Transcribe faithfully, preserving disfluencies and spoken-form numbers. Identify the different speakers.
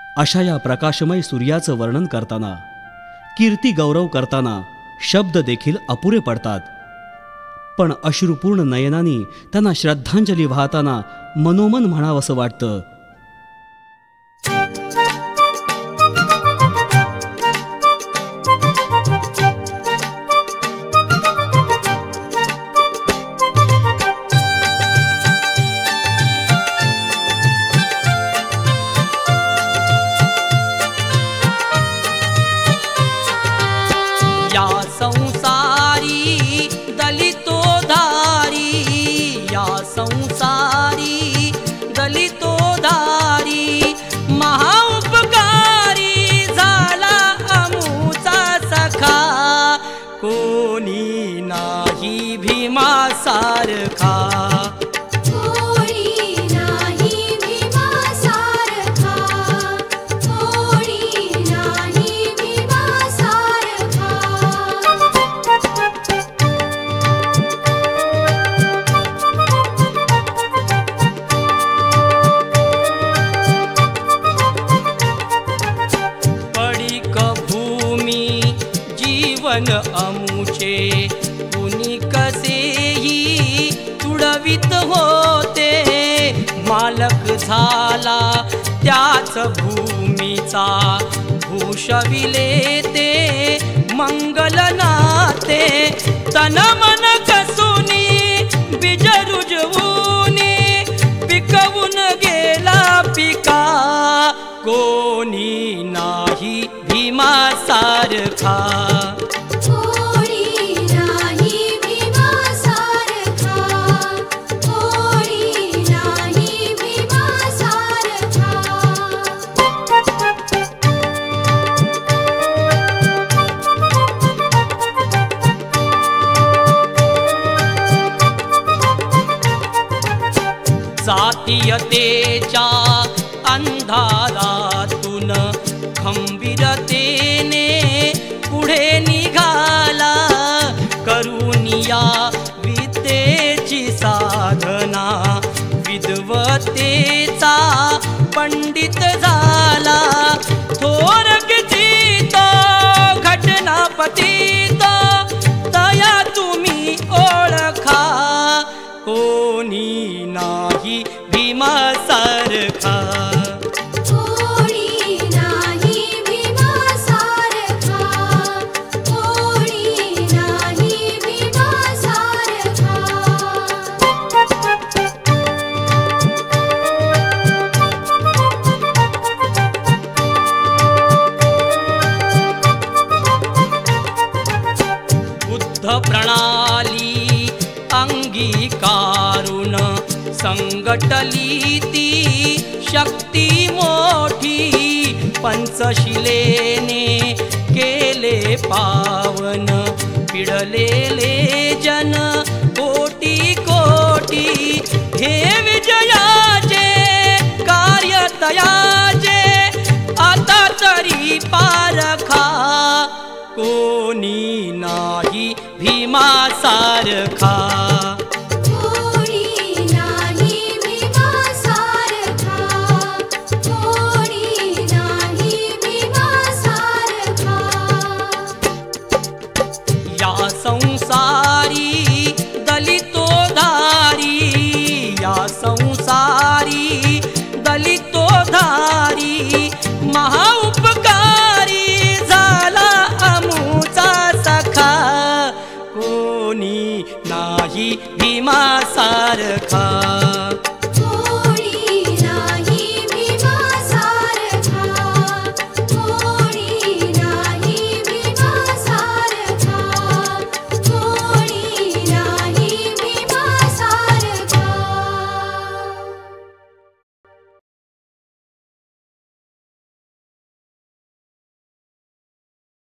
Speaker 1: अशा या प्रकाशमय सूर्याचं वर्णन करताना, कीर्ती गौरव करताना शब्द देखील अपुरे पडतात. पण अश्रुपूर्ण नयनांनी त्यांना श्रद्धांजली वाहताना मनोमन म्हणावंसं वाटतं,
Speaker 2: या संसारी दलितोधारी, या संसारी दलितोधारी, महाउपकारी झाला अमुचा सखा, कोणी नाही भीमासारखा. जीवन अमुचे कुणी कसेही तुडवित होते, मालक झाला त्याच भूमीचा, भूषविले ते मंगल नाते. तन मन कसुनी बीज रुजवूनी, पिकवून गेला पिका, कोणी नाही भीमासारखा. जातीयतेच्या अंधारातून खंबीरतेने पुढे निघाला, करुनिया विद्येची साधना, विद्वतेचा पंडित झाला. थोर किचित घटना पतित, तया तुम्ही ओळखा, कोणी नाही भीमासारखा. प्रणाली अंगीकारून संघटली ती शक्ती मोठी, पंचशिलेने केले पावन, पिडलेले जन कोटी कोटी. हे विजयाचे कार्य तयाचे आता तरी पारखा, कोणी नाही भीमासारखा. या संसारी दलितोधारी, या संसारी दलितोधारी, महाउपकारी झाला अमुचा सखा, कोणी नाही भीमासारखा.